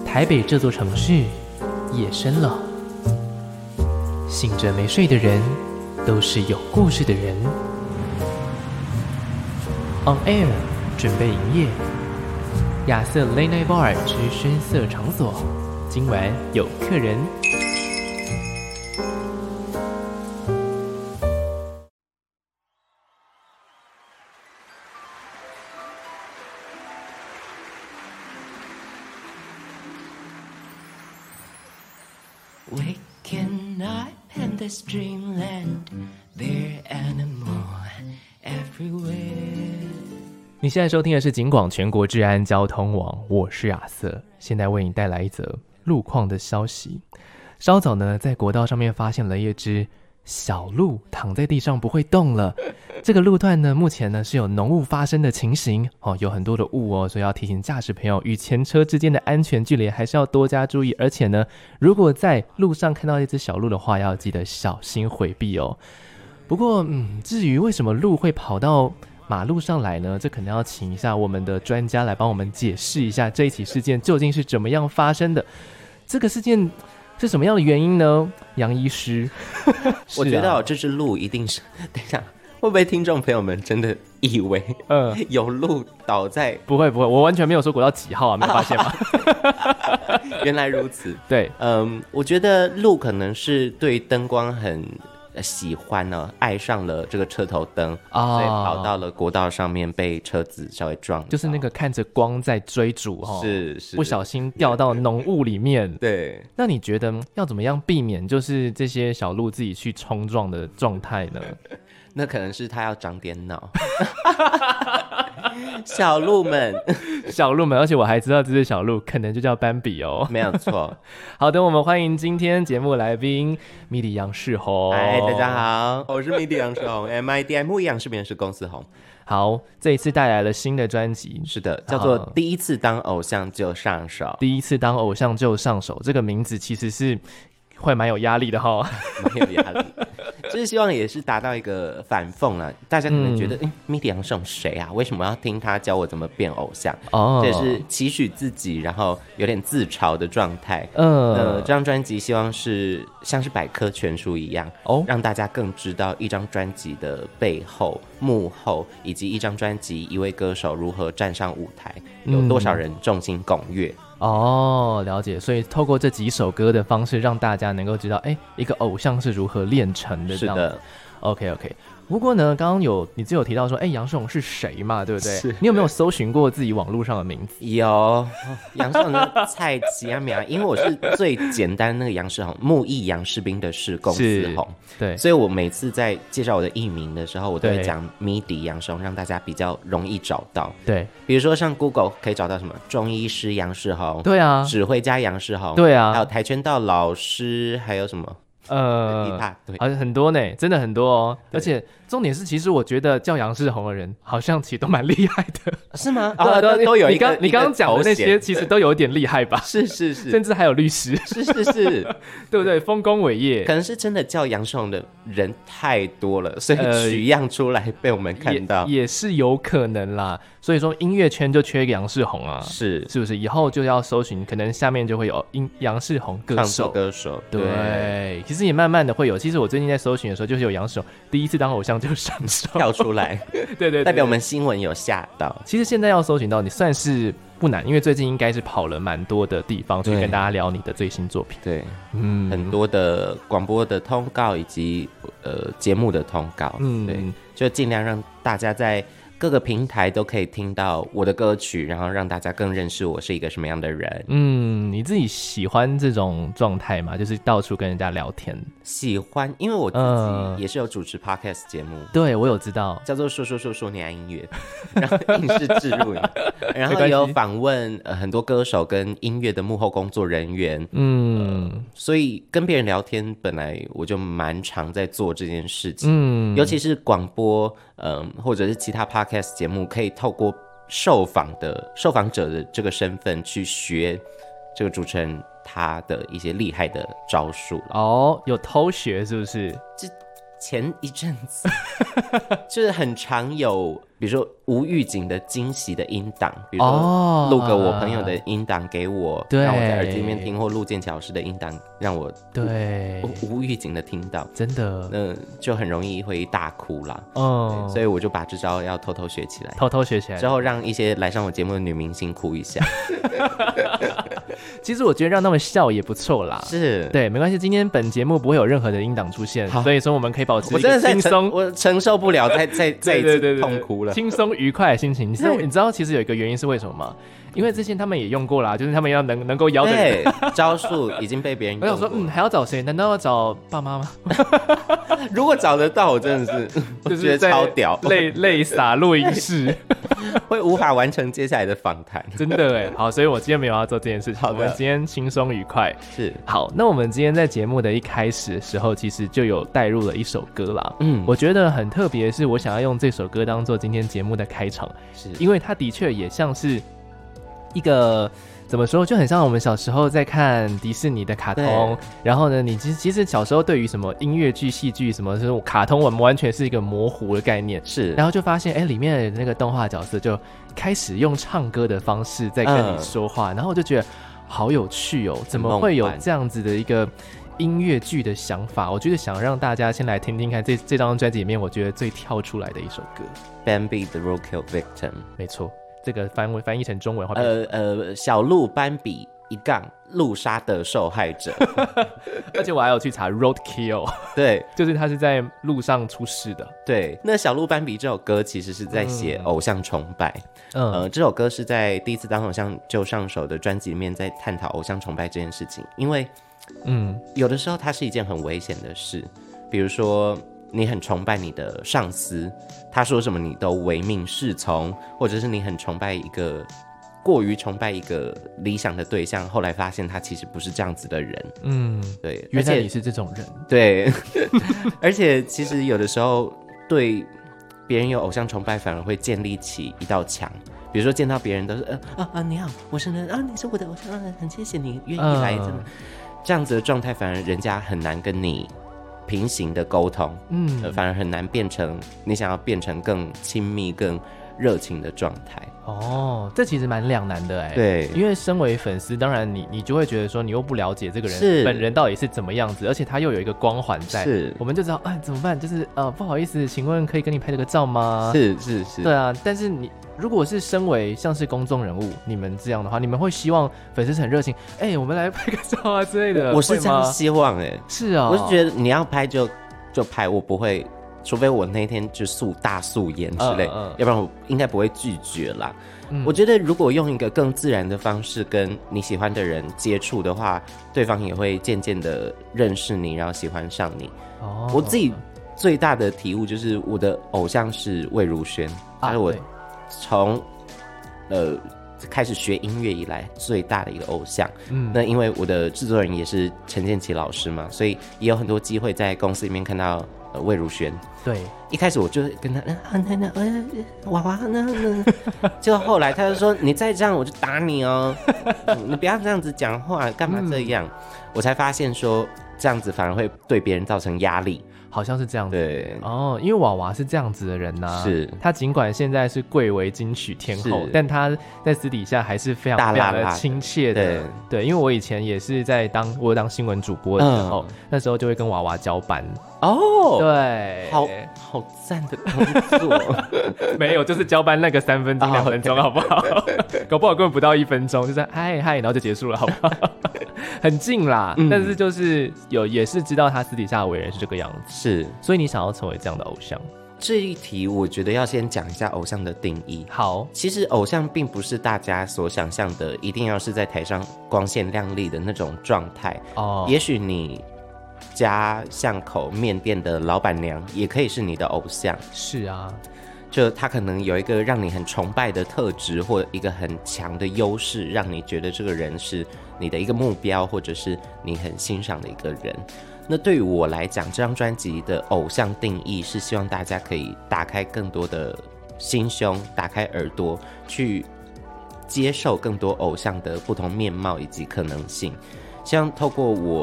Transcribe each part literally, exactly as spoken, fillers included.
台北这座城市夜深了，醒着没睡的人都是有故事的人。On Air 准备营业，亚瑟 Late Night Bar 之深色场所，今晚有客人。 Waking up in this dreamland, there animal everywhere. 你现在收听的是警广全国治安交通网，我是亚瑟，现在为你带来一则路况的消息。稍早呢，在国道上面发现了一只小鹿躺在地上不会动了。这个路段呢，目前呢是有浓雾发生的情形哦，有很多的雾哦，所以要提醒驾驶朋友与前车之间的安全距离还是要多加注意。而且呢，如果在路上看到一只小鹿的话，要记得小心回避哦。不过，嗯，至于为什么鹿会跑到马路上来呢？这可能要请一下我们的专家来帮我们解释一下这一起事件究竟是怎么样发生的。这个事件是什么样的原因呢？杨医师， 我觉得、哦、这只鹿一定是，等一下，会不会听众朋友们真的以为，嗯，有鹿倒在？ 不会不会，我完全没有说国道几号啊，没有发现吗？ 原来如此， 对， 嗯，我觉得鹿可能是对灯光很喜欢呢，爱上了这个车头灯、哦、所以跑到了国道上面，被车子稍微撞到， 就是那个看着光在追逐、哦、 是是， 不小心掉到浓雾里面。 对， 那你觉得要怎么样避免就是这些小鹿自己去冲撞的状态呢？ 那可能是他要长点脑。小鹿们小鹿们，而且我还知道这只小鹿可能就叫斑比哦， 没有错。 好的，我们欢迎今天节目来宾迷底杨世宏。 嗨，大家好，我是迷底杨世宏，M I D M 杨世明是公司红。 好，这一次带来了新的专辑， 是的，叫做《第一次当偶像就上手》。 第一次当偶像就上手，这个名字其实是会蛮有压力的哈， 蛮有压力。就是希望也是达到一个反讽啦，大家可能觉得，嗯，迷底杨世宏谁啊？为什么要听他教我怎么变偶像？哦，这也是期许自己，然后有点自嘲的状态。嗯、呃，这张专辑希望是像是百科全书一样，哦，让大家更知道一张专辑的背后、幕后，以及一张专辑一位歌手如何站上舞台，有多少人众星拱月。 哦，了解。所以透过这几首歌的方式，让大家能够知道，哎，一个偶像是如何炼成的。 是的 ，OK OK。不过呢，刚刚有你只有提到说，哎，杨世宏是谁嘛，对不对？ 是。 你有没有搜寻过自己网络上的名字？ 有，杨世宏的蔡奇阿米啊，因为我是最简单那个杨世宏，木易杨士兵的士，公司红， 对， 所以我每次在介绍我的艺名的时候，我都会讲迷底杨世宏，让大家比较容易找到。对，比如说像 Google 可以找到什么中医师杨世宏， 对啊， 指挥家杨世宏， 对啊， 还有跆拳道老师，还有什么？呃，一大堆， 好像很多呢，真的很多哦。而且重点是，其实我觉得叫杨世宏的人，好像其实都蛮厉害的， 是吗？ 对、啊、 都, 都有一个。 你刚刚讲的那些，其实都有一点厉害吧？ 是是是， 甚至还有律师， 是是是， 对不对？丰功伟业， 可能是真的叫杨世宏的人太多了，所以取样出来被我们看到， 呃、也, 也是有可能啦。所以说音乐圈就缺一个杨世宏啊， 是是不是？以后就要搜寻，可能下面就会有杨世宏歌手， 歌手， 对，对其实也慢慢的会有。其实我最近在搜寻的时候，就是有杨世宏第一次当偶像就上手跳出来， 对, 对, 对对， 代表我们新闻有吓到。 其实现在要搜寻到你算是不难，因为最近应该是跑了蛮多的地方去跟大家聊你的最新作品。 对，嗯，很多的广播的通告以及呃节目的通告，嗯，对，就尽量让大家在各个平台都可以听到我的歌曲，然后让大家更认识我是一个什么样的人。 嗯，你自己喜欢这种状态吗？就是到处跟人家聊天。 喜欢，因为我自己也是有主持 podcast 节目、呃、 对，我有知道， 叫做说说说说你爱音乐，然后影视置入然后也有访问、呃、很多歌手跟音乐的幕后工作人员。嗯、呃，所以跟别人聊天本来我就蛮常在做这件事情。嗯，尤其是广播嗯、呃，或者是其他 podcast 节目，可以透过受访的受访者的这个身份去学这个主持人他的一些厉害的招数。 哦，有偷学是不是？ 这前一阵子就是很常有比如说无预警的惊喜的音档，比如说录个我朋友的音档给我， 对， 让我在耳机里面听，或录剑桥老师的音档让我对无无预警的听到， 真的， 那就很容易会大哭啦。 哦， 所以我就把这招要偷偷学起来， 偷偷学起来， 之后让一些来上我节目的女明星哭一下。 其实我觉得让他们笑也不错啦， 是， 对，没关系，今天本节目不会有任何的音档出现，所以说我们可以保持一个轻松， 我真的在承我承受不了再再再一次痛哭了， 轻松愉快的心情。你知道你知道其实有一个原因是为什么吗？因为之前他们也用过啦，就是他们要能能够邀的人， 招数已经被别人用过。 我想说，嗯，还要找谁？难道要找爸妈吗？ 如果找得到，我真的是就是觉得超屌， 泪泪洒录音室， 会无法完成接下来的访谈。 真的哎，好，所以我今天没有要做这件事情。我们今天轻松愉快。 是， 好，那我们今天在节目的一开始的时候，其实就有带入了一首歌啦。嗯，我觉得很特别的是，我想要用这首歌当做今天节目的开场，是因为它的确也像是一个怎么说，就很像我们小时候在看迪士尼的卡通，然后呢，你其实其实小时候对于什么音乐剧、戏剧什么这种卡通，我们完全是一个模糊的概念，是，然后就发现，哎，里面的那个动画角色就开始用唱歌的方式在跟你说话，嗯、然后我就觉得好有趣哦，怎么会有这样子的一个音乐剧的想法？我觉得想让大家先来听听看这这张专辑里面，我觉得最跳出来的一首歌，《 Bambi the Roadkill Victim》， 没错。这个翻翻译成中文话， 呃呃，小鹿斑比一杠路杀的受害者， 而且我还有去查 roadkill， 对， 就是他是在路上出事的。 对，那小鹿斑比这首歌其实是在写偶像崇拜，嗯，呃，这首歌是在第一次当偶像就上手的专辑里面在探讨偶像崇拜这件事情，因为，嗯，有的时候它是一件很危险的事，比如说。你很崇拜你的上司，他说什么你都唯命是从，或者是你很崇拜一个过于崇拜一个理想的对象，后来发现他其实不是这样子的人。嗯，对， 原来你是这种人。 对，而且其实有的时候对别人有偶像崇拜，反而会建立起一道墙。比如说见到别人都是呃啊啊你好，我是啊你是我的偶像，很谢谢你愿意来，真的、嗯、这样子的状态，反而人家很难跟你。平行的沟通，嗯、呃，反而很难变成你想要变成更亲密、更热情的状态。 哦，这其实蛮两难的哎。 对， 因为身为粉丝，当然你你就会觉得说，你又不了解这个人本人到底是怎么样子，而且他又有一个光环在，是，我们就知道，哎，怎么办？就是呃，不好意思，请问可以跟你拍这个照吗？ 是是是， 对啊。但是你如果是身为像是公众人物，你们这样的话，你们会希望粉丝是很热情，哎、欸，我们来拍个照啊之类的。 我是这样希望哎、欸， 是啊、喔， 我是觉得你要拍就就拍，我不会。除非我那天就素大素颜之类，嗯嗯、要不然我应该不会拒绝啦。嗯、我觉得如果用一个更自然的方式跟你喜欢的人接触的话，对方也会渐渐的认识你，然后喜欢上你。哦，我自己最大的体悟就是我的偶像是魏如萱，他是我从呃开始学音乐以来最大的一个偶像。嗯，那因为我的制作人也是陈建骐老师嘛，所以也有很多机会在公司里面看到。呃，魏如萱， 对， 一开始我就跟他，啊，那那呃，娃娃那那，就后来他就说，你再这样我就打你哦，你不要这样子讲话，干嘛这样？嗯、我才发现说这样子反而会对别人造成压力。 好像是这样子， 对哦，因为娃娃是这样子的人呐、啊，是他尽管现在是贵为金曲天后，但他在私底下还是非常非常的亲切的，对, 对，因为我以前也是在当我当新闻主播的时候，嗯、那时候就会跟娃娃交班哦， 对， 好好赞的工作， 没有，就是交班那个三分钟两分钟，好不好？搞不好根本不到一分钟，就是嗨嗨，然后就结束了，好不好？很近啦，嗯、但是就是有也是知道他私底下的为人是这个样子。 是， 所以你想要成为这样的偶像？ 这一题我觉得要先讲一下偶像的定义。 好， 其实偶像并不是大家所想象的，一定要是在台上光鲜亮丽的那种状态。哦，也许你家巷口面店的老板娘也可以是你的偶像。 是啊， 就他可能有一个让你很崇拜的特质，或一个很强的优势，让你觉得这个人是你的一个目标，或者是你很欣赏的一个人。那对于我来讲，这张专辑的偶像定义是希望大家可以打开更多的心胸，打开耳朵，去接受更多偶像的不同面貌以及可能性。希望透过我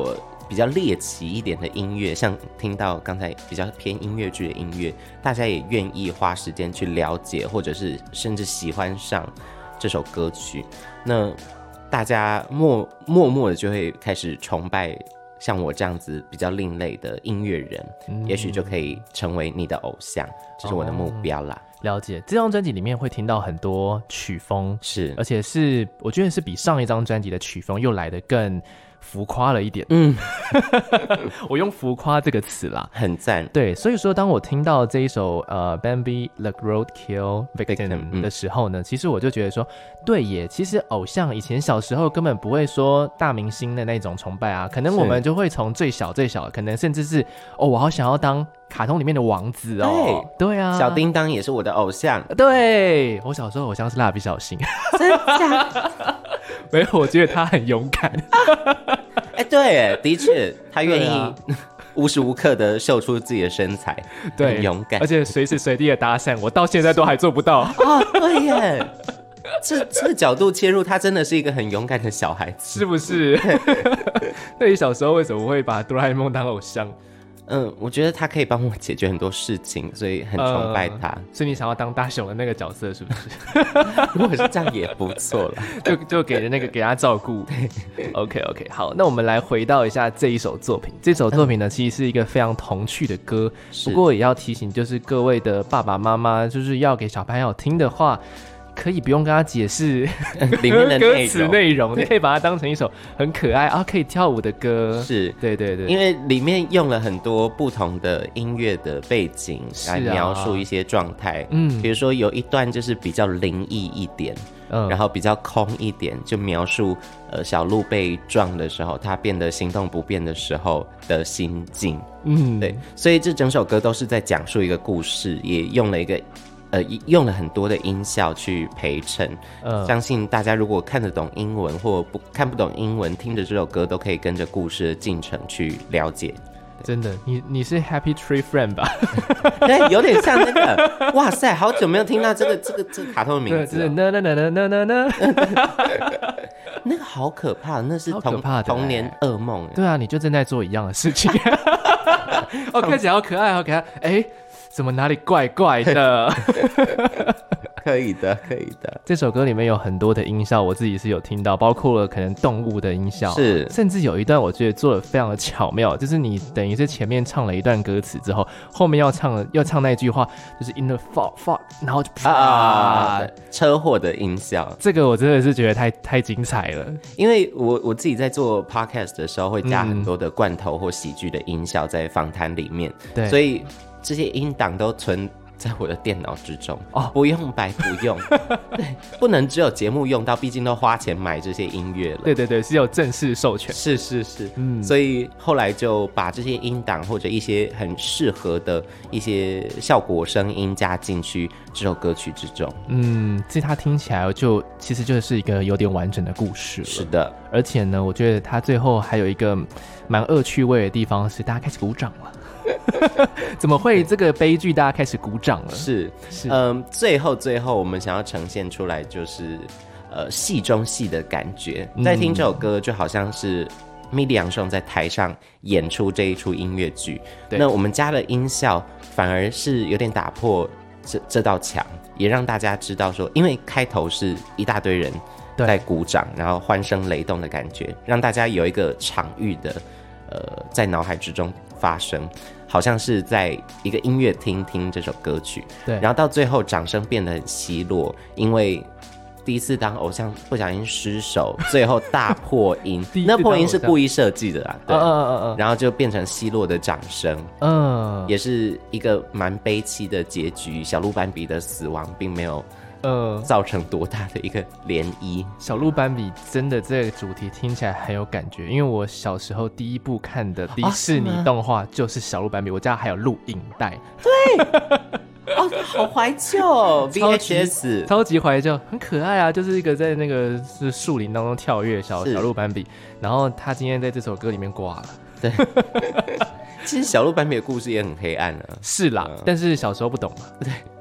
比较猎奇一点的音乐，像听到刚才比较偏音乐剧的音乐，大家也愿意花时间去了解，或者是甚至喜欢上这首歌曲，那大家默默默的就会开始崇拜像我这样子比较另类的音乐人，嗯、也许就可以成为你的偶像，这是我的目标啦。 哦，了解。这张专辑里面会听到很多曲风， 是， 而且是我觉得是比上一张专辑的曲风又来得更浮夸了一点。 嗯， 我用浮夸这个词啦， 很赞。 对，所以说当我听到这一首呃 Bambi the Roadkill Victim 的时候呢，嗯、其实我就觉得说，对耶，其实偶像以前小时候根本不会说大明星的那种崇拜啊，可能我们就会从最小最小，可能甚至是哦，我好想要当卡通里面的王子哦，对，对啊， 小叮当也是我的偶像。 对，我小时候偶像是蜡笔小新， 真假？ 没有，我觉得他很勇敢。 哎、欸，对，的确，他愿意、啊、无时无刻的秀出自己的身材，对，很勇敢， 而且随时随地的搭讪，我到现在都还做不到。 哦，对耶，这这个角度切入，他真的是一个很勇敢的小孩子， 是不是？那你小时候为什么会把哆啦 A 梦当偶像？ 嗯，我觉得他可以帮我解决很多事情，所以很崇拜他。呃、 所以你想要当大雄的那个角色，是不是？ 如果是这样也不错了， 就就给人那个给他照顾。OK OK， 好，那我们来回到一下这一首作品。这首作品呢，嗯、其实是一个非常童趣的歌，不过也要提醒，就是各位的爸爸妈妈，就是要给小朋友听的话。可以不用跟他解释里面的歌词内容，你可以把它当成一首很可爱啊可以跳舞的歌。 是， 对对对， 因为里面用了很多不同的音乐的背景来描述一些状态。嗯，比如说有一段就是比较灵异一点，嗯，然后比较空一点，就描述呃小鹿被撞的时候，他变得行动不便的时候的心境。嗯，对，所以这整首歌都是在讲述一个故事，也用了一个。呃，用了很多的音效去陪衬，呃、相信大家如果看得懂英文或不看不懂英文，听着这首歌都可以跟着故事的进程去了解。 真的，你你是 Happy Tree Friend 吧？ 对，有点像那个。哇塞，好久没有听到这个这个这个卡通的名字了。那那那那那那那，那个好可怕，那是童童年噩梦。 对啊，你就正在做一样的事情。哦，看起来好可爱，好可爱。哎。怎么哪里怪怪的？ 可以的，可以的。 这首歌里面有很多的音效，我自己是有听到，包括了可能动物的音效， 是， 甚至有一段我觉得做得非常的巧妙，就是你等于是前面唱了一段歌词之后，后面要唱要唱那一句话，就是 in the fog fog， 然后就啪、 啊，车祸的音效， 这个我真的是觉得太太精彩了。 因为我我自己在做 podcast 的时候，会加很多的罐头或喜剧的音效在访谈里面，对，所以。这些音档都存在我的电脑之中哦，不用白不用，对，不能只有节目用到，毕竟都花钱买这些音乐了。 对对对，是有正式授权。 是是是，嗯，所以后来就把这些音档或者一些很适合的一些效果声音加进去这首歌曲之中。 嗯，其实它听起来就其实就是一个有点完整的故事了。 是的， 而且呢，我觉得它最后还有一个蛮恶趣味的地方是，大家开始鼓掌了。怎么会这个悲剧大家开始鼓掌了？ 是是，嗯，最后最后我们想要呈现出来就是呃戏中戏的感觉，在听这首歌就好像是米莉杨颂在台上演出这一出音乐剧，那我们加了音效反而是有点打破这这道墙，也让大家知道说，因为开头是一大堆人在鼓掌，然后欢声雷动的感觉，让大家有一个场域的呃在脑海之中发生，好像是在一个音乐厅听这首歌曲，对，然后到最后掌声变得很稀落，因为第一次当偶像不小心失手，最后大破音，那破音是故意设计的啦，对，嗯嗯嗯，然后就变成稀落的掌声，嗯，也是一个蛮悲戚的结局。小鹿斑比的死亡并没有呃，造成多大的一个涟漪。 小鹿斑比真的这个主题听起来很有感觉，因为我小时候第一部看的迪士尼动画就是小鹿斑比，我家还有录影带。 对，哦，好怀旧哦 ，V H S， 超级怀旧，很可爱啊，就是一个在那个是树林当中跳跃小小鹿斑比，然后他今天在这首歌里面挂了。 对。其实小鹿斑比的故事也很黑暗啊， 是啦，嗯、但是小时候不懂嘛。 对，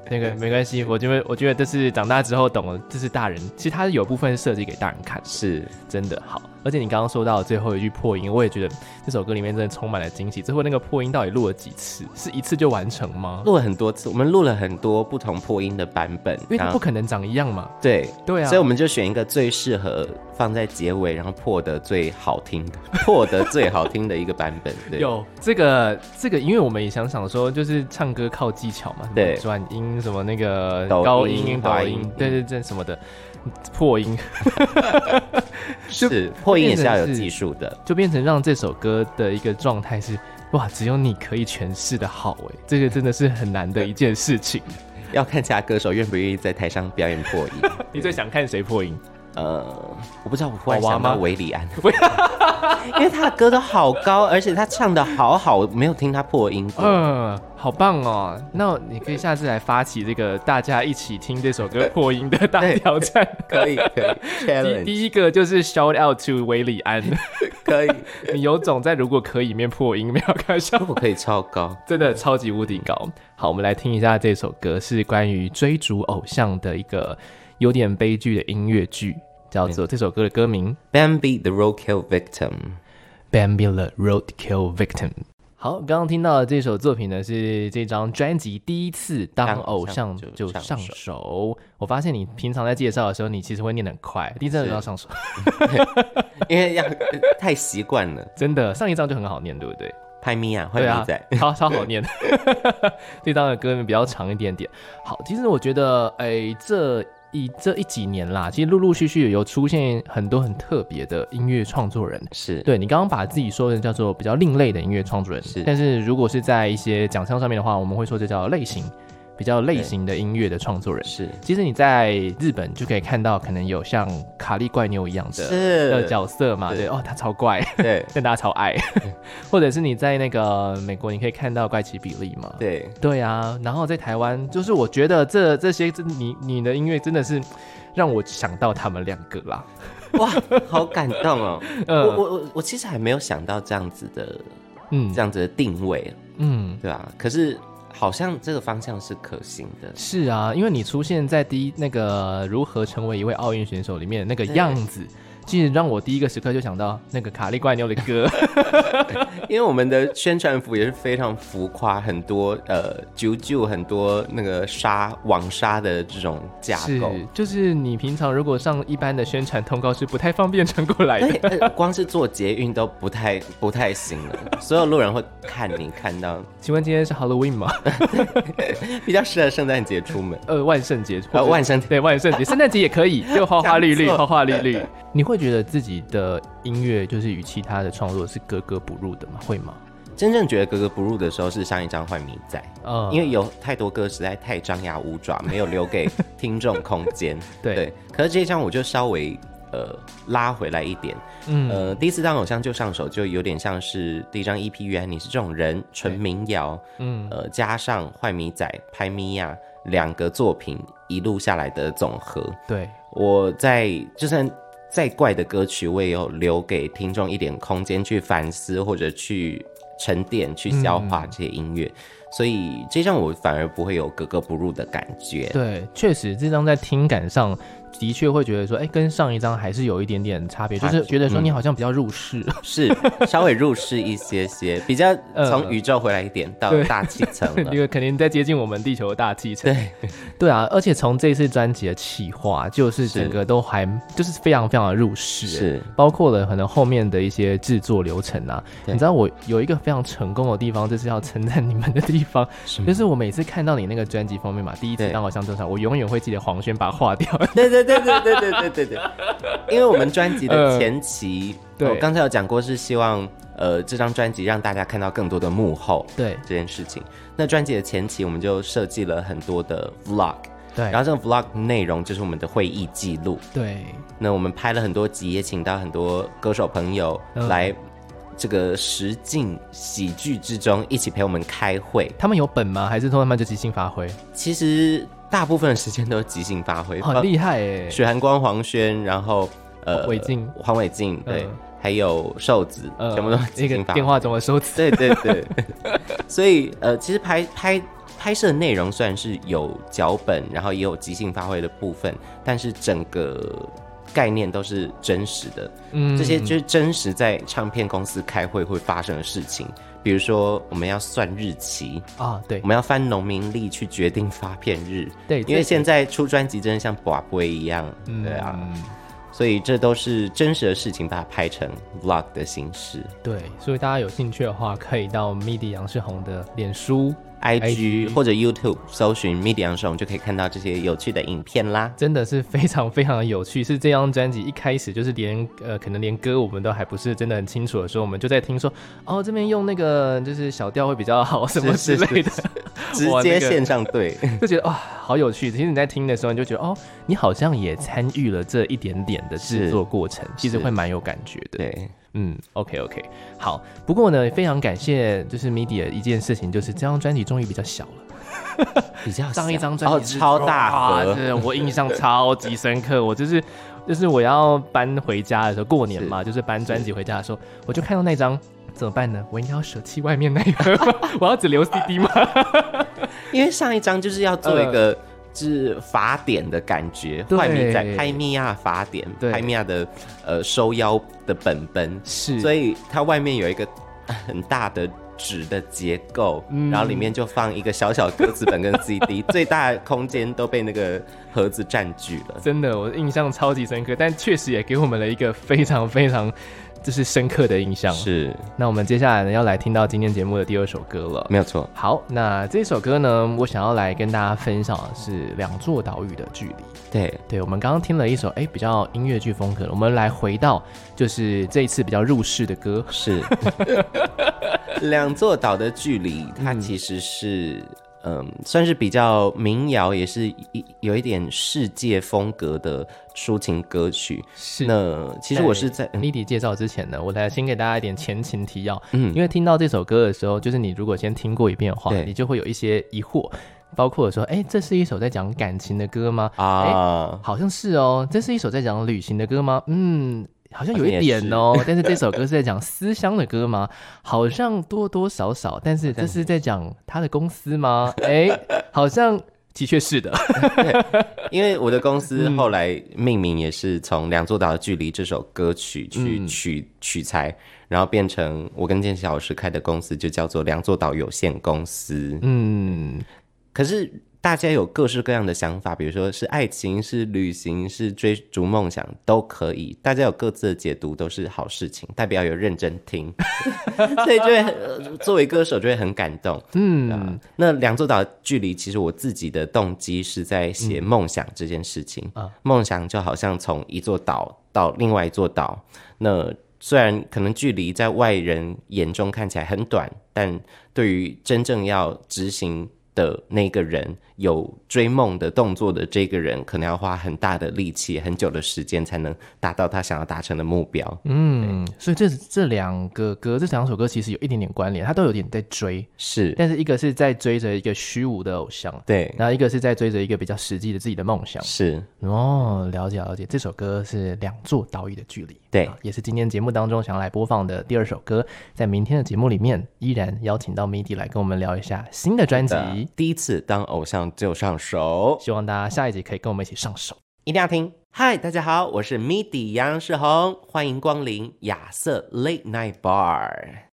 那个没关系，我觉得我觉得这是长大之后懂了，这是大人，其实它有部分是设计给大人看， 是真的好。而且你刚刚说到最后一句破音，我也觉得这首歌里面真的充满了惊喜。最后那个破音到底录了几次？是一次就完成吗？ 录了很多次，我们录了很多不同破音的版本， 因为它不可能长一样嘛。 对对啊， 所以我们就选一个最适合放在结尾，然后破得最好听的，破得最好听的一个版本。对， 有这个这个，因为我们也想想说，就是唱歌靠技巧嘛， 对， 转音什么那个高高音、 抖音，对对对，什么的。破音是破音也是要有技术的， 就变成让这首歌的一个状态是哇，只有你可以诠释的好哎，这个真的是很难的一件事情。 要看其他歌手愿不愿意在台上表演破音。 你最想看谁破音？ 呃，我不知道，我忽然想到韦礼安，因为他的歌都好高，而且他唱的好好，没有听他破音过。 嗯，好棒哦！那你可以下次来发起这个大家一起听这首歌破音的大挑战。 可以可以 ，challenge。 第一个就是 shout out to 韦礼安， 可以。 你有种在如果可以里面破音，没有开玩笑， 我可以超高， 真的超级无敌高。好，我们来听一下这首歌，是关于追逐偶像的一个有点悲剧的音乐剧。叫做这首歌的歌名 Bambi the Roadkill Victim Bambi the Roadkill Victim。 好，刚刚听到的这首作品呢，是这张专辑第一次当偶像就上手。我发现你平常在介绍的时候，你其实会念得很快，第一次就要上手因为要太习惯了， 真的上一张就很好念，对不对？ 拍咪啊，会咪仔， 超超好念这张的歌比较长一点点。好，其实我觉得哎，这以这一几年啦，其实陆陆续续有出现很多很特别的音乐创作人。 是对你刚刚把自己说的叫做比较另类的音乐创作人， 是。 但是如果是在一些奖项上面的话，我们会说这叫类型，比较类型的音乐的创作人。 是。 其实你在日本就可以看到，可能有像卡利怪妞一样的的角色嘛，对哦，他超怪， 对， 但大家超爱。或者是你在那个美国，你可以看到怪奇比利嘛， 对， 对啊。然后在台湾，就是我觉得这这些你你的音乐真的是让我想到他们两个啦。 哇，好感动哦！嗯、我我我我其实还没有想到这样子的，嗯，这样子的定位，嗯，对啊。可是好像这个方向是可行的。 是啊，因为你出现在第一那个如何成为一位奥运选手里面的那个样子，其实让我第一个时刻就想到那个卡利怪妞的歌。 因为我们的宣传服也是非常浮夸，很多呃啾啾，很多那个纱网纱的这种架构， 是就是你平常如果上一般的宣传通告是不太方便传过来的， 呃、光是做捷运都不太不太行了，所有路人会看你看到。 请问今天是 Halloween 吗？ 比较适合圣诞节出门， 呃，万圣节， 呃，万圣节， 对，万圣节，圣诞节也可以，就花花绿绿，花花绿绿。你会觉得自己的音乐就是与其他的创作是格格不入的吗？会吗？ 真正觉得格格不入的时候是上一张《坏迷仔》，嗯，因为有太多歌实在太张牙舞爪，没有留给听众空间。对, 对，可是这一张我就稍微呃拉回来一点，嗯，呃，第一次当偶像就上手，就有点像是第一张 E P， 原来你是这种人，纯民谣，嗯，呃，加上《坏迷仔》、拍咪呀两个作品一路下来的总和。对，我在就算再怪的歌曲，我也有留给听众一点空间去反思或者去沉淀、去消化这些音乐，嗯、所以这张我反而不会有格格不入的感觉。 对，确实这张在听感上的确会觉得说，哎，跟上一张还是有一点点差别，就是觉得说你好像比较入世，嗯、 是稍微入世一些些，比较从宇宙回来一点到大气层了， 因为肯定在接近我们地球的大气层。对，对啊，而且从这次专辑的企划，就是整个都还就是非常非常的入世，是包括了可能后面的一些制作流程啊。你知道我有一个非常成功的地方，这是要称赞你们的地方，就是我每次看到你那个专辑封面嘛，第一次当偶像正常，我永远会记得黄轩把它划掉。 对对对对对对对对对，因为我们专辑的前期，呃、我刚才有讲过，是希望呃这张专辑让大家看到更多的幕后对这件事情。那专辑的前期，我们就设计了很多的 vlog， 对，然后这个 vlog 内容就是我们的会议记录，对。那我们拍了很多集，也请到很多歌手朋友来这个实境喜剧之中一起陪我们开会。 他们有本吗？还是说他们就即兴发挥？ 其实大部分的时间都是即兴发挥， 很厉害耶！ 许寒光、黄轩，然后呃， 伟晋、 黄伟晋，对，嗯、还有瘦子，呃、全部都即兴发挥。 电话中的瘦子， 对对对。所以呃，其实拍拍拍摄内容虽然是有脚本，然后也有即兴发挥的部分，但是整个概念都是真实的。嗯，这些就是真实在唱片公司开会会发生的事情。比如说我们要算日期啊，对， 我们要翻农民历去决定发片日， 对， 因为现在出专辑真的像拔杯一样，嗯、对啊，所以这都是真实的事情，把它拍成 vlog 的形式。 对，所以大家有兴趣的话，可以到 MIDI 杨世宏的脸书、 I G 或者 YouTube 搜寻 MIDI 杨世宏，就可以看到这些有趣的影片啦。 真的是非常非常的有趣，是这张专辑一开始就是连呃可能连歌我们都还不是真的很清楚的时候，我们就在听说哦这边用那个就是小调会比较好什么之类的，是是是直接线上对， 那個、就觉得哇、哦、好有趣。其实你在听的时候，你就觉得哦你好像也参与了这一点点的制作过程，其实会蛮有感觉的。 对。 嗯 ，OK OK， 好。不过呢，非常感谢就是 MIDI 的一件事情，就是这张专辑终于比较小了， 比较小上一张专辑、 哦、超大盒， 是我印象超级深刻。我就是就是我要搬回家的时候，过年嘛，是就是搬专辑回家的时候，我就看到那张，怎么办呢？我应该要舍弃外面那个吗？我要只留 C D 吗？ 因为上一张就是要做一个。呃是法典的感觉，坏米在拍米亚法典，拍米亚的呃收腰的本本是， 所以它外面有一个很大的纸的结构、嗯，然后里面就放一个小小歌词本跟 C D， 最大的空间都被那个盒子占据了。 真的，我印象超级深刻，但确实也给我们了一个非常非常就是深刻的印象。 是， 那我们接下来呢要来听到今天节目的第二首歌了， 没有错。 好，那这首歌呢，我想要来跟大家分享的是两座岛屿的距离。 对对，我们刚刚听了一首哎比较音乐剧风格的，我们来回到就是这一次比较入世的歌， 是两座岛的距离，它其实是。嗯，算是比较民谣，也是一有一点世界风格的抒情歌曲。 是， 那其实我是在 MIDI 介绍之前呢，我来先给大家一点前情提要。嗯，因为听到这首歌的时候，就是你如果先听过一遍的话，你就会有一些疑惑，包括说，哎、欸，这是一首在讲感情的歌吗？啊、欸，好像是哦。这是一首在讲旅行的歌吗？嗯。好像有一点哦，是但是这首歌是在讲思乡的歌吗？好像多多少少，但是这是在讲他的公司吗？哎、欸，好像的确是的。 因为我的公司后来命名也是从《两座岛的距离》这首歌曲去取、嗯、取材，然后变成我跟建奇老师开的公司就叫做两座岛有限公司。嗯，可是。大家有各式各样的想法，比如说是爱情，是旅行，是追逐梦想，都可以。大家有各自的解读，都是好事情，代表有认真听，所以就会、呃、作为歌手就会很感动。嗯，啊、那两座岛的距离，其实我自己的动机是在写梦想这件事情。嗯、梦想就好像从一座岛到另外一座岛，那虽然可能距离在外人眼中看起来很短，但对于真正要执行的那个人，有追梦的动作的这个人，可能要花很大的力气很久的时间才能达到他想要达成的目标。嗯， 所以这这两个歌，这两首歌其实有一点点关联，它都有点在追， 是， 但是一个是在追着一个虚无的偶像， 对， 然后一个是在追着一个比较实际的自己的梦想， 是。 哦，了解了解。这首歌是两座岛屿的距离， 对， 也是今天节目当中想要来播放的第二首歌。在明天的节目里面，依然邀请到 MIDI 来跟我们聊一下新的专辑， 第一次当偶像就上手， 希望大家下一集可以跟我们一起上手， 一定要听。嗨，大家好，我是 MIDI 杨世宏，欢迎光临亚瑟 Late Night Bar。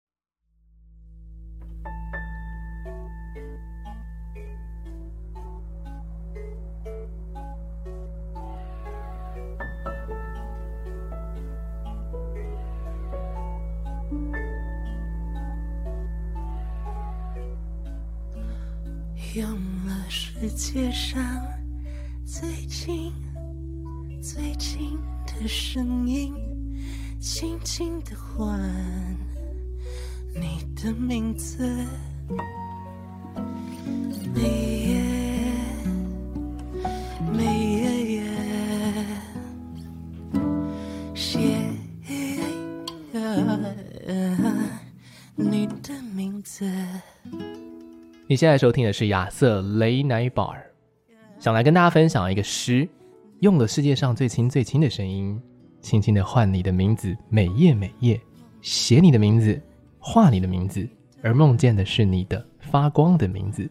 用了世界上最近最近的声音，轻轻地唤你的名字，每夜每夜夜写你的名字。 你现在收听的是亚瑟 Late Night Bar， 想来跟大家分享一个诗，用了世界上最轻最轻的声音，轻轻地唤你的名字，每夜每夜写你的名字，画你的名字，而梦见的是你的发光的名字。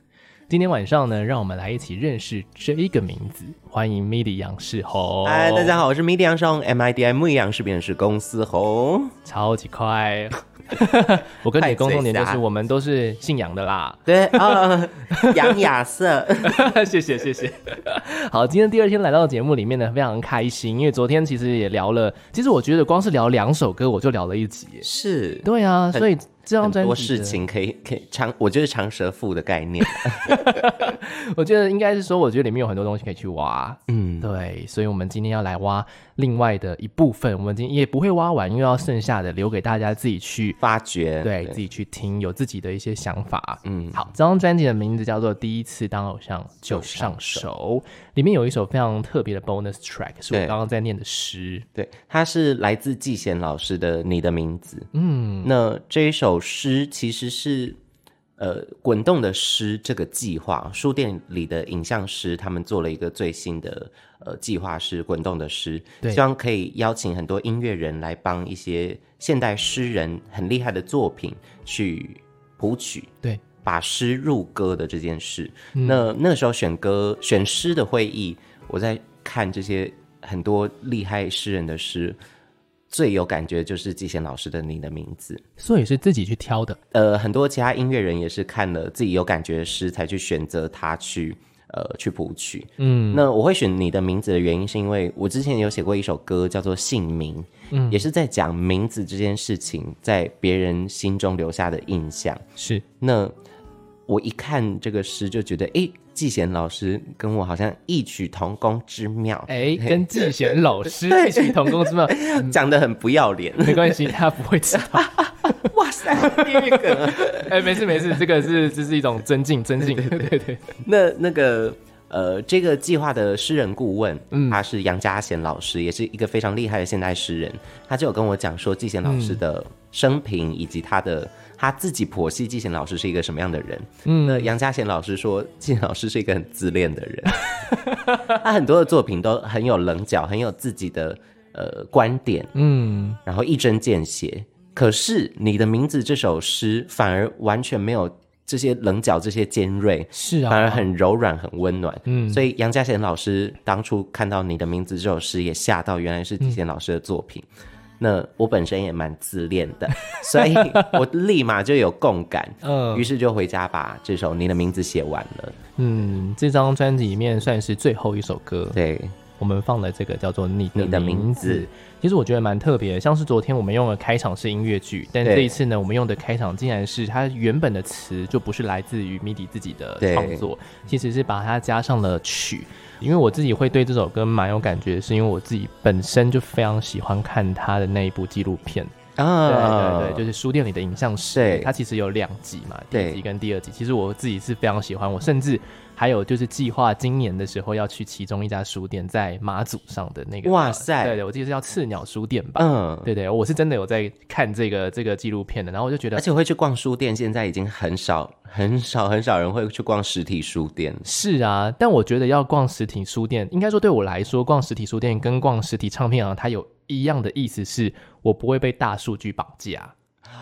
今天晚上呢，让我们来一起认识这一个名字。欢迎 M I D I 杨世宏。 嗨，大家好，我是 M I D I 杨世宏 ，M I D I 木易杨氏辨识公司宏， 超级快。我跟你共同点就是我们都是姓杨的啦。 对啊，杨亚瑟。 谢谢谢谢。好，今天第二天来到节目里面呢，非常开心，因为昨天其实也聊了，其实我觉得光是聊两首歌我就聊了一集。 是， 对啊，所以这张专辑很多事情可以可以长，我就是长舌妇的概念。 我觉得应该是说，我觉得里面有很多东西可以去挖。 嗯， 对，所以我们今天要来挖另外的一部分，我们今天也不会挖完，因为要剩下的留给大家自己去发掘， 对，对自己去听，有自己的一些想法。 嗯， 好，这张专辑的名字叫做《第一次当偶像就上手》，里面有一首非常特别的 bonus track， 是我刚刚在念的诗。 对，它是来自季贤老师的《你的名字》。 嗯， 那这一首诗其实是呃滚动的诗这个计划，书店里的影像师他们做了一个最新的呃计划，是滚动的诗，希望可以邀请很多音乐人来帮一些现代诗人很厉害的作品去谱曲， 对， 把诗入歌的这件事。嗯、那那个时候选歌选诗的会议，我在看这些很多厉害诗人的诗，最有感觉就是季贤老师的《你的名字》， 所以是自己去挑的。 呃，很多其他音乐人也是看了自己有感觉的诗，才去选择他去呃去谱曲。嗯，那我会选《你的名字》的原因，是因为我之前有写过一首歌叫做《姓名》，嗯，也是在讲名字这件事情在别人心中留下的印象。 是， 那我一看这个诗就觉得，哎，季贤老师跟我好像异曲同工之妙。 哎，跟季贤老师异曲同工之妙， 讲得很不要脸。 没关系，他不会知道。 哇塞，地狱梗啊！ 哎，没事没事，这个是这是一种增进增进。对对 对, 对。 那那个呃，这个计划的诗人顾问，嗯，他是杨家贤老师，也是一个非常厉害的现代诗人。他就有跟我讲说，季贤老师的生平以及他的。他自己剖析季贤老师是一个什么样的人。嗯，那杨家贤老师说，季贤老师是一个很自恋的人，他很多的作品都很有棱角，很有自己的呃观点，嗯，然后一针见血。可是《你的名字》这首诗反而完全没有这些棱角，这些尖锐， 是啊， 反而很柔软，很温暖。嗯，所以杨家贤老师当初看到《你的名字》这首诗，也吓到，原来是季贤老师的作品。嗯，那我本身也蛮自恋的，所以我立马就有共感，嗯，于是就回家把这首《你的名字》写完了。 嗯，这张专辑里面算是最后一首歌， 对， 我们放的这个叫做你的名字，你的名字其实我觉得蛮特别的，像是昨天我们用的开场是音乐剧，但这一次呢，我们用的开场竟然是它原本的词就不是来自于 M I D I 自己的创作，其实是把它加上了曲。因为我自己会对这首歌蛮有感觉，是因为我自己本身就非常喜欢看他的那一部纪录片啊，对对对，就是书店里的影像师，它其实有两集嘛，第一集跟第二集，其实我自己是非常喜欢，我甚至还有就是计划今年的时候要去其中一家书店在马祖上的那个， 哇塞， 对对，我记得是叫赤鸟书店吧，嗯，对对，我是真的有在看这个这个纪录片的，然后我就觉得， 而且我会去逛书店，现在已经很少很少很少人会去逛实体书店， 是啊，但我觉得要逛实体书店，应该说对我来说，逛实体书店跟逛实体唱片行，它有一样的意思，是我不会被大数据绑架。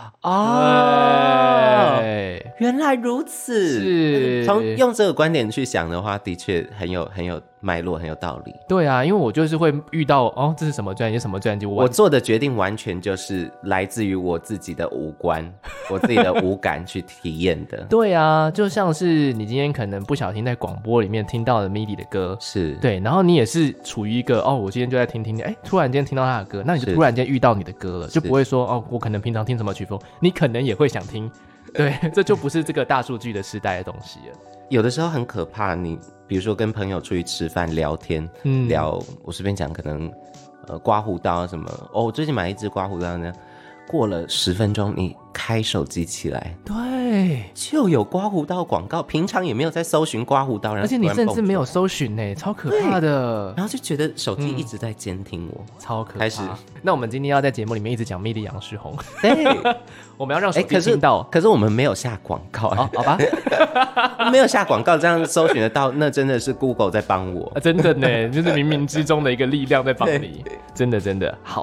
哦，原来如此。 是， 从用这个观点去想的话，的确很有很有脉络，很有道理。 对啊，因为我就是会遇到哦，这是什么专辑，什么专辑， 我做的决定完全就是来自于我自己的五官，我自己的五感去体验的。 对啊，就像是你今天可能不小心在广播里面听到了 M I D I 的歌， 是对，然后你也是处于一个哦，我今天就在听听，哎，突然间听到他的歌，那你就突然间遇到你的歌了，就不会说哦，我可能平常听什么曲风，你可能也会想听。对，这就不是这个大数据的时代的东西了。 有的时候很可怕，你比如说跟朋友出去吃饭聊天，嗯，聊我随便讲，可能呃刮胡刀什么，哦，我最近买一支刮胡刀呢，过了十分钟，你开手机起来， 对， 就有刮胡刀广告，平常也没有在搜寻刮胡刀， 而且你甚至没有搜寻呢，超可怕的。 然后就觉得手机一直在监听我， 嗯、超可怕。 开始， 那我们今天要在节目里面一直讲 M I D I 杨世宏， 对， 我们要让手机听到、 欸可。可是我们没有下广告、 哦，好吧， 没有下广告，这样搜寻得到，那真的是 Google 在帮我、 啊，真的呢，就是冥冥之中的一个力量在帮你，真的真的好。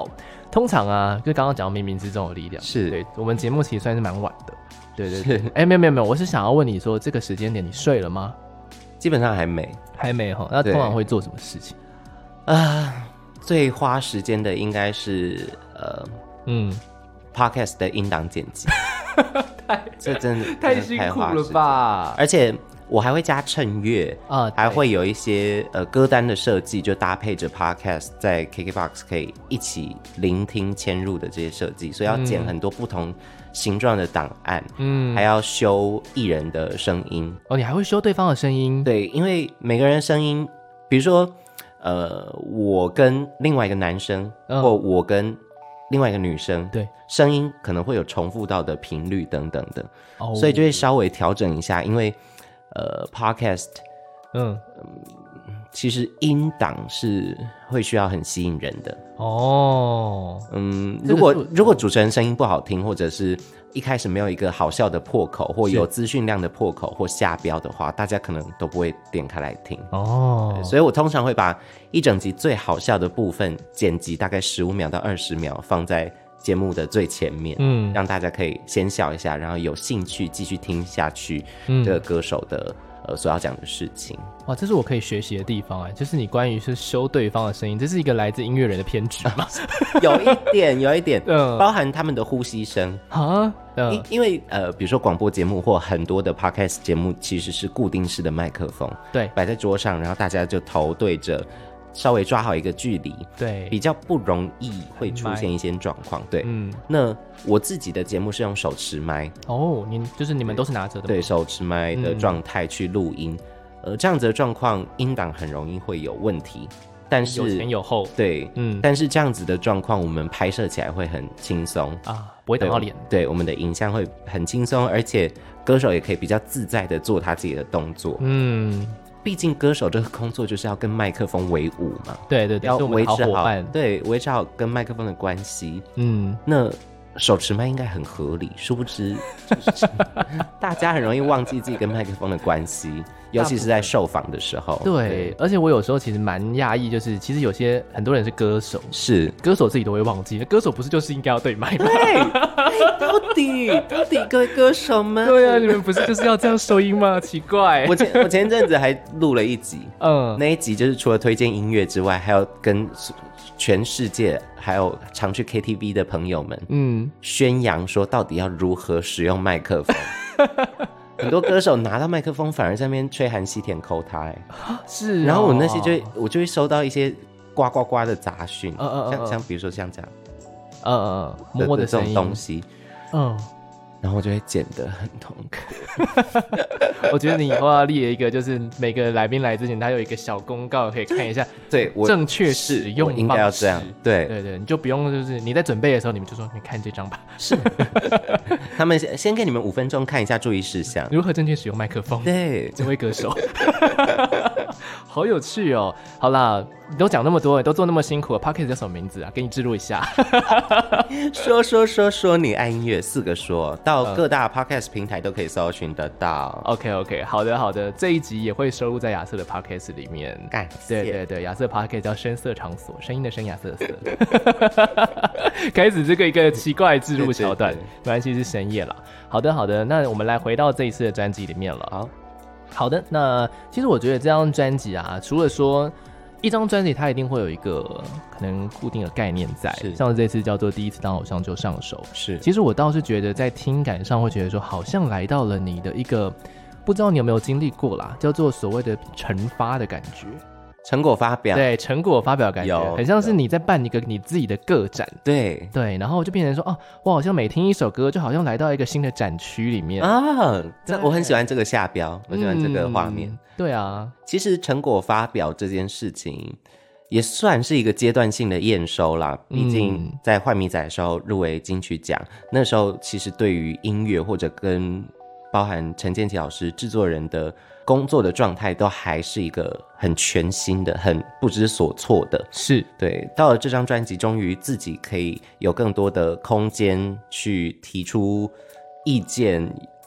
通常啊，就刚刚讲到冥冥之中有力量， 是对我们节目其实算是蛮晚的，对对对。哎、欸，没有没有没有，我是想要问你说，这个时间点你睡了吗？ 基本上还没， 还没哈。那通常会做什么事情啊？最花时间的应该是呃，嗯 ，podcast 的音档剪辑， 太这真的太辛苦了吧？ 而且我还会加衬乐啊，还会有一些呃歌单的设计，就搭配着 podcast 在 K K B O X 可以一起聆听嵌入的这些设计，所以要剪很多不同形状的档案，嗯，还要修艺人的声音哦，你还会修对方的声音？ 对，因为每个人声音，比如说呃，我跟另外一个男生，嗯、或我跟另外一个女生， 对， 声音可能会有重复到的频率等等的，哦，所以就会稍微调整一下，因为。呃 ，podcast， 嗯, 嗯，其实音档是会需要很吸引人的哦。嗯，如果如果主持人声音不好听，或者是一开始没有一个好笑的破口，或有资讯量的破口或下标的话，大家可能都不会点开来听哦。所以我通常会把一整集最好笑的部分剪辑大概十五秒到二十秒放在节目的最前面，嗯，让大家可以先笑一下，然后有兴趣继续听下去这个歌手的、嗯、呃所要讲的事情。 哇，这是我可以学习的地方哎，就是你关于是修对方的声音，这是一个来自音乐人的偏执吗？ 有一点，有一点，嗯，包含他们的呼吸声啊，嗯，因因为呃，比如说广播节目或很多的 podcast 节目其实是固定式的麦克风， 对， 摆在桌上，然后大家就头对着。稍微抓好一个距离， 对， 比较不容易会出现一些状况，对，嗯。那我自己的节目是用手持麦， 哦，你就是你们都是拿着的吗？ 对，手持麦的状态去录音，嗯、呃，这样子的状况，音档很容易会有问题，但是有前有后， 对，嗯。但是这样子的状况，我们拍摄起来会很轻松啊，不会挡到脸， 对，我们的影像会很轻松，而且歌手也可以比较自在的做他自己的动作，嗯。毕竟歌手这个工作就是要跟麦克风为伍嘛， 对对对， 要维持好，对，维持好跟麦克风的关系。嗯，那手持麦应该很合理，殊不知、就是、大家很容易忘记自己跟麦克风的关系，尤其是在受访的时候。 对，对，而且我有时候其实蛮讶异，就是其实有些很多人是歌手， 是歌手自己都会忘记，歌手不是就是应该要对麦吗？ 对，到底到底各位歌手们， 对啊，你们不是就是要这样收音吗？奇怪， 我前我前阵子还录了一集，嗯，那一集就是除了推荐音乐之外，还要跟全世界还有常去 K T V 的朋友们，嗯，宣扬说到底要如何使用麦克风。很多歌手拿到麦克风反而在那边吹韩西田抠他，哎， 是、哦。 然后我那些就会我就会收到一些呱呱呱的杂讯，嗯嗯像像比如说像这样， 嗯嗯嗯，摸的这种东西，嗯。然后我就会剪得很痛苦。 我觉得你以后要列一个，就是每个来宾来之前，他有一个小公告可以看一下， 对，我正确使用方式， 应该要这样，对对对，你就不用就是你在准备的时候，你们就说你看这张吧， 是，他们先给你们五分钟看一下注意事项， 如何正确使用麦克风， 对， 这位歌手，好有趣哦。好啦，你都讲那么多，都做那么辛苦了 ，Podcast 叫什么名字啊？给你置入一下。 说说说说你爱音乐四个说。到各大 podcast 平台都可以搜寻得到。 OK OK， 好的好的，这一集也会收录在亚瑟的 podcast 里面。 感谢。对对对，亚瑟 podcast 叫声色场所，声音的声，亚瑟的色。开始这个一个奇怪的置入桥段，没关系是深夜了。好的好的，那我们来回到这一次的专辑里面了。好好的，那其实我觉得这张专辑啊，除了说一张专辑它一定会有一个可能固定的概念在，像这次叫做第一次当偶像就上手， 是。 其实我倒是觉得在听感上会觉得说，好像来到了你的一个，不知道你有没有经历过啦，叫做所谓的成发的感觉。 成果发表， 对，成果发表感觉很像是你在办一个你自己的个展， 对对， 然后就变成说，哦，我好像每听一首歌，就好像来到一个新的展区里面啊。这我很喜欢这个下标，我喜欢这个画面。 嗯、对啊， 其实成果发表这件事情也算是一个阶段性的验收啦。毕竟在坏米仔的时候入围金曲奖，那时候其实对于音乐或者跟包含陈建奇老师制作人的工作的状态都还是一个很全新的很不知所措的， 是对。到了这张专辑终于自己可以有更多的空间去提出意见，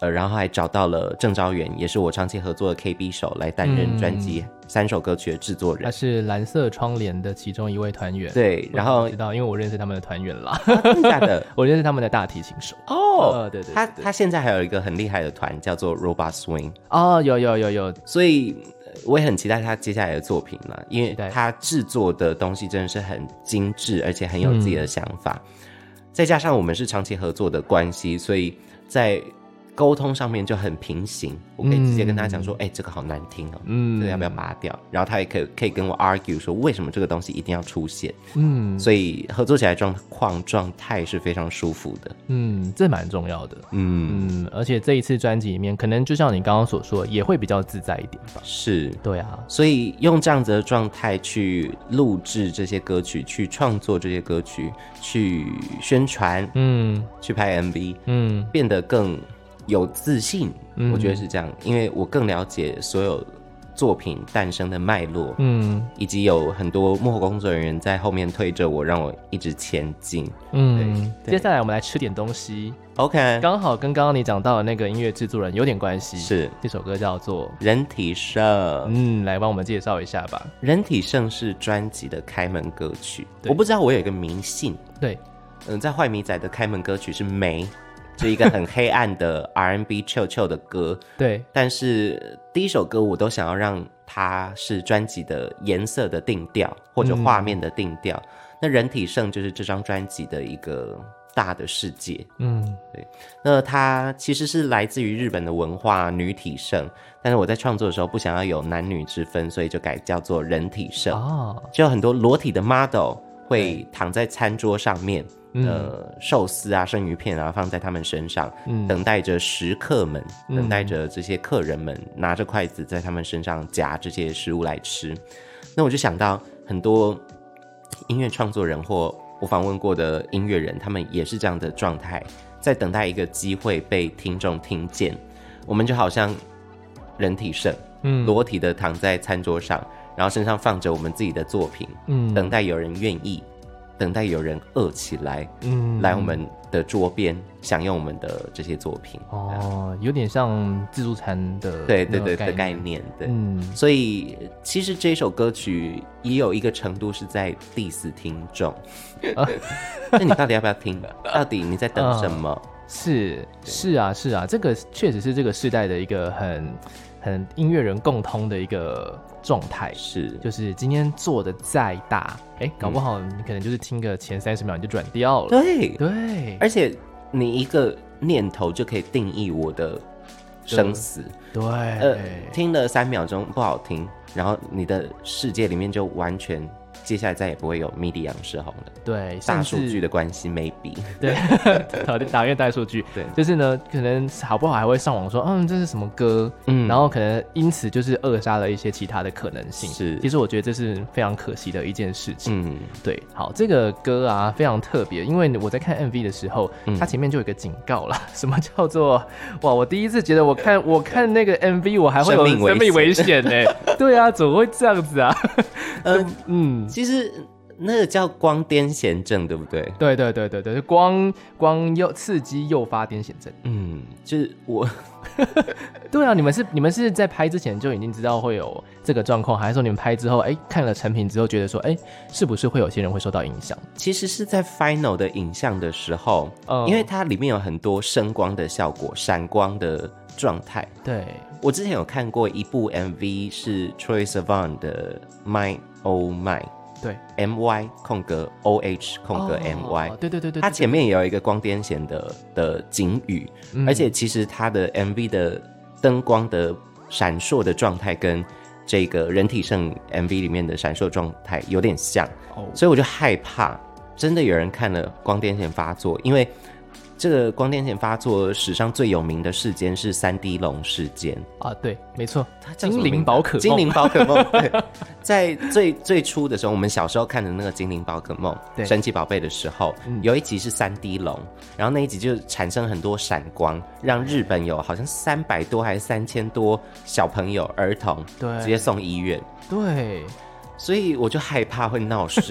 呃，然后还找到了郑昭元，也是我长期合作的 K B 手来担任专辑三首歌曲的制作人。 他是蓝色窗帘的其中一位团员。 对，然后知道，因为我认识他们的团员啦。 啊、真的假的？ 我认识他们的大提琴手。 哦， 呃、对, 对, 对, 对他他现在还有一个很厉害的团叫做 Robot Swing。 哦，有有有有， 所以我也很期待他接下来的作品嘛，因为他制作的东西真的是很精致，而且很有自己的想法。嗯、再加上我们是长期合作的关系，所以在沟通上面就很平行，我可以直接跟他讲说，哎、嗯欸，这个好难听哦，嗯，这个要不要拔掉？然后他也可以可以跟我 argue 说，为什么这个东西一定要出现？嗯，所以合作起来状况状态是非常舒服的。 嗯，这蛮重要的。嗯嗯，而且这一次专辑里面，可能就像你刚刚所说，也会比较自在一点吧。 是， 对啊， 所以用这样子的状态去录制这些歌曲，去创作这些歌曲，去宣传，嗯，去拍 M V， 嗯，变得更有自信，我觉得是这样，因为我更了解所有作品诞生的脉络，嗯，以及有很多幕后工作人员在后面推着我，让我一直前进。 嗯，接下来我们来吃点东西 ，OK， 刚好跟刚刚你讲到的那个音乐制作人有点关系， 是这首歌叫做《 人体盛》， 嗯，来帮我们介绍一下吧。 《人体盛》是专辑的开门歌曲，我不知道我有一个迷信， 对， 嗯，在坏迷仔的开门歌曲是梅。是一个很黑暗的 R and B chill chill 的歌， 对。 但是第一首歌我都想要让它是专辑的颜色的定调，或者画面的定调。嗯、那人体盛就是这张专辑的一个大的世界，嗯，对。那它其实是来自于日本的文化女体盛，但是我在创作的时候不想要有男女之分，所以就改叫做人体盛。哦，就有很多裸体的 model 会躺在餐桌上面。呃，寿司啊、生鱼片啊，放在他们身上，嗯、等待着食客们，嗯、等待着这些客人们拿着筷子在他们身上夹这些食物来吃。那我就想到很多音乐创作人或我访问过的音乐人，他们也是这样的状态，在等待一个机会被听众听见。我们就好像人体盛，嗯，裸体的躺在餐桌上，然后身上放着我们自己的作品，嗯，等待有人愿意。等待有人饿起来，嗯，来我们的桌边享用我们的这些作品。 哦，有点像自助餐的对对对的概念，对。嗯，所以其实这首歌曲也有一个程度是在 diss 听众。那、啊、你到底要不要听？到底你在等什么？ 嗯、是是啊是啊，这个确实是这个世代的一个很很音乐人共通的一个状态， 是就是今天做的再大，哎，搞不好你可能就是听个前三十秒你就转掉了。 对对， 而且你一个念头就可以定义我的生死。 对， 呃，听了三秒钟不好听，然后你的世界里面就完全。接下来再也不会有 M I D I 杨世宏了。 对， 大数据的关系 maybe。 对，打打越大数据，对，就是呢，可能好不好还会上网说，嗯，这是什么歌？嗯，然后可能因此就是扼杀了一些其他的可能性。 是， 其实我觉得这是非常可惜的一件事情。嗯，对，好，这个歌啊非常特别，因为我在看 M V 的时候，嗯、它前面就有一个警告啦，什么叫做哇？我第一次觉得我看我看那个 M V 我还会有生命危险呢、欸。对啊，怎么会这样子啊？ 嗯嗯。其实那个叫光癫痫症，对不对？ 对对对对对，光光诱刺激诱发癫痫症。 嗯，就是我。 对啊，你们是你们是在拍之前就已经知道会有这个状况，还是说你们拍之后，哎，看了成品之后觉得说，哎，是不是会有些人会受到影响？ 其实是在 final 的影像的时候，嗯、因为它里面有很多声光的效果、闪光的状态。 对， 我之前有看过一部 M V 是 Troye Sivan 的 My Oh My。 对 ，M Y 空格 O H 空格 M Y，、 哦、对对对对， 它前面也有一个光癫痫的的警语、嗯，而且其实它的 M V 的灯光的闪烁的状态跟这个人体盛 M V 里面的闪烁状态有点像、哦，所以我就害怕真的有人看了光癫痫发作，因为这个光癫痫发作史上最有名的事件是三 D 龙事件啊，对，没错，精灵宝可梦， 精灵宝可梦，对，在最最初的时候，我们小时候看的那个精灵宝可梦，神奇宝贝的时候、嗯，有一集是三 D 龙，然后那一集就产生很多闪光，让日本有好像三百多还是三千多小朋友儿童，对，直接送医院， 对。 所以我就害怕会闹事，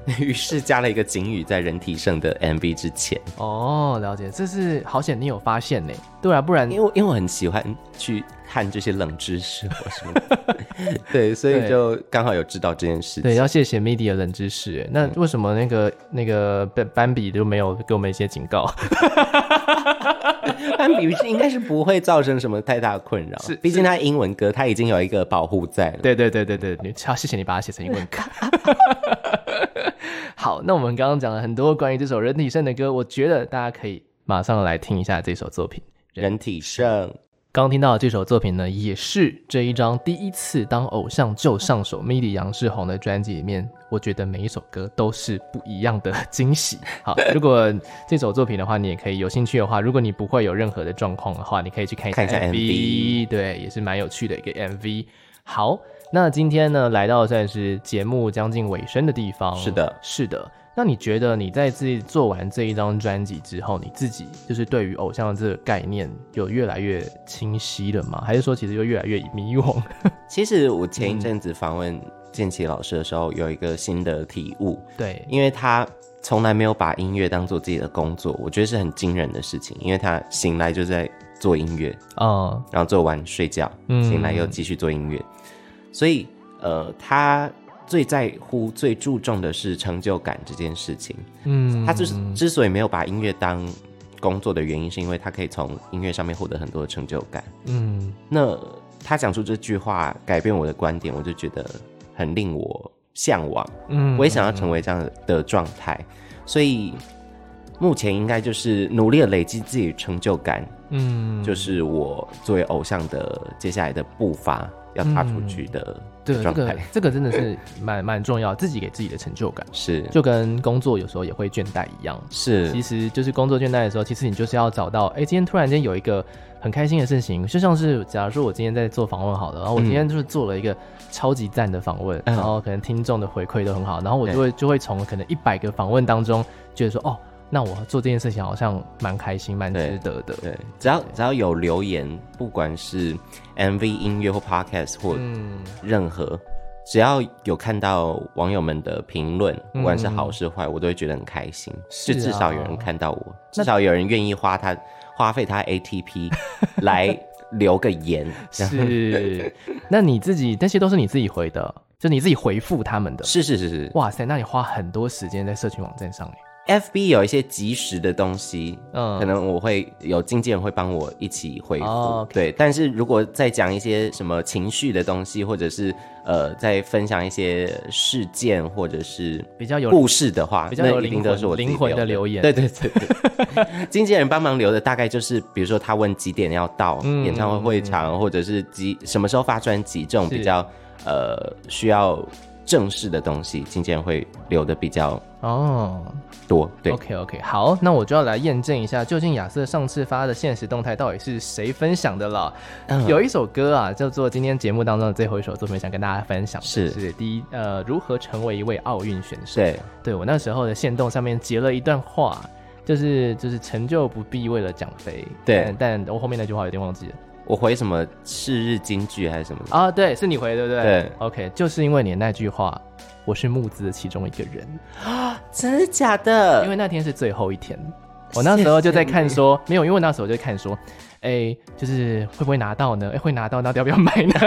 于是加了一个警语在人体盛的 M V 之前。 哦，了解，这是好险你有发现呢。对啊，不然因为因为我很喜欢去看这些冷知识或什么的对，所以就刚好有知道这件事情。 对，要谢谢 Midi 的冷知识。那为什么那个那个斑比就没有给我们一些警告？ 斑比应该是不会造成什么太大的困扰，是，毕竟他英文歌他已经有一个保护在了。 对对对对对，好，谢谢你把它写成英文歌。好，那我们刚刚讲了很多关于这首人体盛的歌，我觉得大家可以马上来听一下这首作品《 人体盛》。 刚听到的这首作品呢，也是这一张第一次当偶像就上手 Midi 杨世宏的专辑里面，我觉得每一首歌都是不一样的惊喜。好，如果这首作品的话，你也可以有兴趣的话，如果你不会有任何的状况的话，你可以去看一下 M V， 对，也是蛮有趣的一个 M V。好，那今天呢，来到算是节目将近尾声的地方。 是的， 是的。那你觉得你在自己做完这一张专辑之后，你自己就是对于偶像这个概念有越来越清晰了吗？还是说其实又越来越迷惘？ 其实我前一阵子访问建奇老师的时候，有一个新的体悟。 对， 因为他从来没有把音乐当做自己的工作，我觉得是很惊人的事情。因为他醒来就在做音乐，哦，然后做完睡觉，嗯，醒来又继续做音乐，所以呃，他最在乎、最注重的是成就感这件事情。嗯，他之之所以没有把音乐当工作的原因，是因为他可以从音乐上面获得很多的成就感。嗯，那他讲出这句话，改变我的观点，我就觉得很令我向往。嗯，我也想要成为这样的状态，所以目前应该就是努力的累积自己的成就感。嗯，就是我作为偶像的接下来的步伐要踏出去的。嗯， 对，这个这个真的是蛮蛮重要，自己给自己的成就感是， 就跟工作有时候也会倦怠一样。 是， 其实就是工作倦怠的时候，其实你就是要找到，哎，今天突然间有一个很开心的事情，就像是假如说我今天在做访问好了，然后我今天就是做了一个超级赞的访问，嗯，然后可能听众的回馈都很好，然后我就会就会从可能一百个访问当中觉得说，哦，那我做这件事情好像蛮开心、蛮值得的。 对，只要只要有留言，不管是 M V、音乐或 Podcast 或任何，嗯，只要有看到网友们的评论，不管是好是坏，嗯，我都会觉得很开心。就至少有人看到我，至少有人愿意花他花费他 A T P 来留个言。 是，那你自己那些都是你自己回的，就你自己回复他们的。 是是是是。 哇塞，那你花很多时间在社群网站上耶。 F B 有一些即时的东西，嗯，可能我会有经纪人会帮我一起回复，哦 okay，对。但是如果再讲一些什么情绪的东西，或者是呃，再分享一些事件或者是比较有故事的话， 比较有那一定都是我灵魂的留言。 对对对对，经纪人帮忙留的大概就是，比如说他问几点要到演唱会会场，嗯，或者是几什么时候发专辑这种比较呃需要正式的东西，经纪人会留的比较哦。多对 ，OK OK， 好，那我就要来验证一下，究竟亚瑟上次发的限时动态到底是谁分享的了。嗯，有一首歌啊，叫做今天节目当中的最后一首作品，想跟大家分享的是，是第一呃，如何成为一位奥运选手。 对， 对我那时候的限动上面截了一段话，就是就是成就不必为了奖杯。 对， 但我后面那句话有点忘记了。 我回什么是日金句还是什么啊？对，是你回对不对？ 对 ，OK， 就是因为你的那句话，我是募资的其中一个人啊，真的假的？ 因为那天是最后一天，我那时候就在看说，没有，因为那时候就在看说，哎，就是会不会拿到呢？哎，会拿到，那要不要买呢？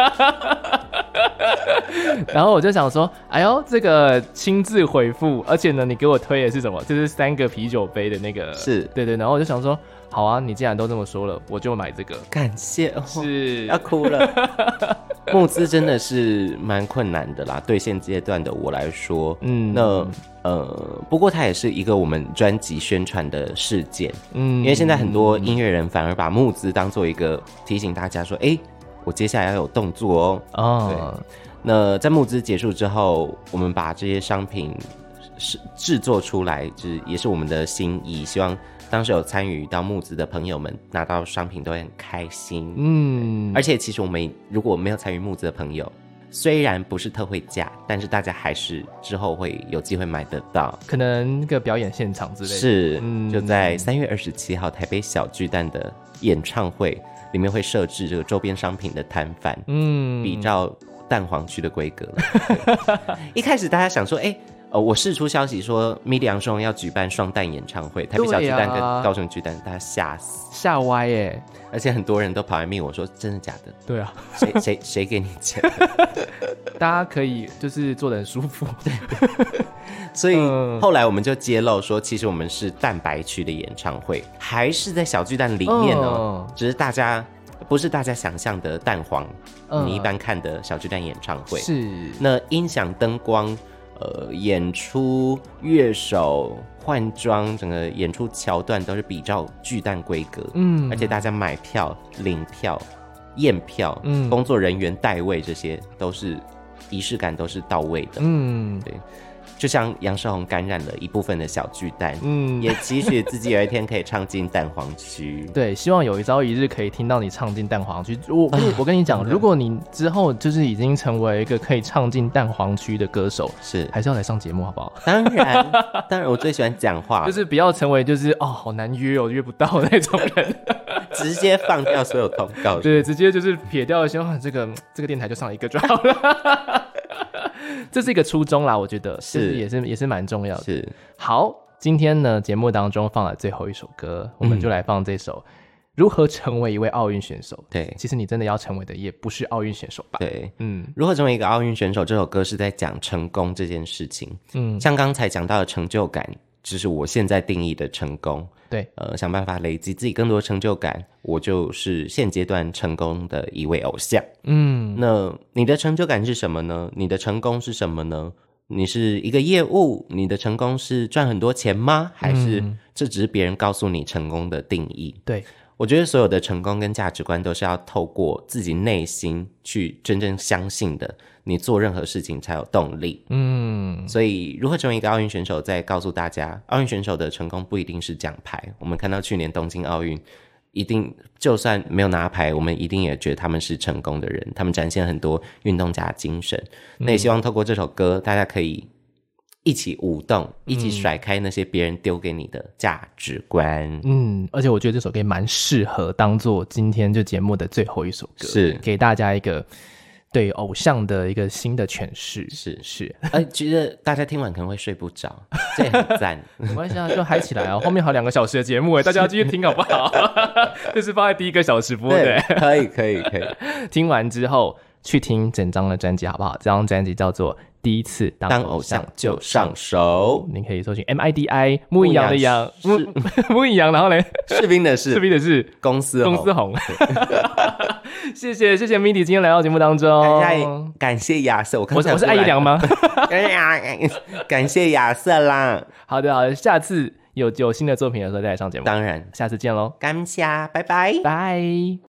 然后我就想说，哎呦，这个亲自回复，而且呢，你给我推的是什么？就是三个啤酒杯的那个， 是对对。然后我就想说，好啊，你既然都这么说了，我就买这个。 感谢，哦， 是要哭了。募资真的是蛮困难的啦，对现阶段的我来说，嗯，那呃，不过它也是一个我们专辑宣传的事件，嗯，因为现在很多音乐人反而把募资当做一个提醒大家说，哎，我接下来要有动作哦。哦，对。那在募资结束之后，我们把这些商品是制作出来，就是也是我们的心意，希望当时有参与到募资的朋友们拿到商品都会很开心。嗯，而且其实我们如果没有参与募资的朋友，虽然不是特惠价，但是大家还是之后会有机会买得到， 可能那个表演现场之类的。 是，嗯，就在三月二十七号台北小巨蛋的演唱会里面会设置这个周边商品的摊贩，嗯，比照蛋黄区的规格了。一开始大家想说，哎， 呃，我释出消息说 Midi 杨松要举办双蛋演唱会，台北小巨蛋跟高雄巨蛋，大家吓死吓歪耶！ 而且很多人都跑来密我说真的假的？ 对啊， 谁谁谁给你钱？ 大家可以就是做得很舒服。对， 所以后来我们就揭露说，其实我们是蛋白区的演唱会，还是在小巨蛋里面哦，嗯、只是大家不是大家想象的蛋黄，嗯、你一般看的小巨蛋演唱会是那音响、灯光。呃，演出、乐手、换装，整个演出桥段都是比照巨蛋规格，嗯，而且大家买票、领票、验票，嗯，工作人员代位，这些都是仪式感都是到位的，嗯，对。就像杨世宏感染了一部分的小巨蛋，嗯，也期许自己有一天可以唱进蛋黄区。 对，希望有一朝一日可以听到你唱进蛋黄区。我跟你、啊、我跟你讲，如果你之后就是已经成为一个可以唱进蛋黄区的歌手， 是还是要来上节目好不好？ 当然，当然，我最喜欢讲话， 就是不要成为就是哦好难约哦约不到那种人， 直接放掉所有通告。 对，直接就是撇掉一些，这个这个电台就上一个就好了。这是一个初衷啦，我觉得是也是也是蛮重要的。 是好，今天呢节目当中放了最后一首歌，我们就来放这首、嗯、如何成为一位奥运选手。 对， 其实你真的要成为的也不是奥运选手吧？ 对，嗯，如何成为一个奥运选手这首歌是在讲成功这件事情。嗯，像刚才讲到的成就感，就是我现在定义的成功。 对， 呃，想办法累积自己更多的成就感，我就是现阶段成功的一位偶像。嗯，那你的成就感是什么呢？你的成功是什么呢？你是一个业务，你的成功是赚很多钱吗？还是这只是别人告诉你成功的定义？ 对， 我觉得所有的成功跟价值观都是要透过自己内心去真正相信的，你做任何事情才有动力。嗯，所以如何成为一个奥运选手，再告诉大家，奥运选手的成功不一定是奖牌。我们看到去年东京奥运，一定就算没有拿牌，我们一定也觉得他们是成功的人，他们展现很多运动家精神。嗯、那也希望透过这首歌，大家可以一起舞动，一起甩开那些别人丢给你的价值观。 嗯，而且我觉得这首歌蛮适合当做今天这节目的最后一首歌， 是给大家一个对偶像的一个新的诠释。 是是，呃，觉得大家听完可能会睡不着，这也很赞。 没关系啊，就嗨起来啊！后面还有两个小时的节目哎，大家要继续听好不好？这是放在第一个小时播的， 可以可以可以。 听完之后去听整张的专辑好不好？这张专辑叫做第一次当偶像就上手，你可以搜寻 M I D I 木易阳的阳，木易阳，然后呢士兵的士， 士兵的士， 公司公司红。谢谢谢谢 Midi 今天来到节目当中， 感谢亚瑟，我我是我是艾怡良吗？ 感谢亚瑟啦。 好的好的，下次有有新的作品的时候再来上节目， 当然， 下次见喽， 感谢，拜拜拜。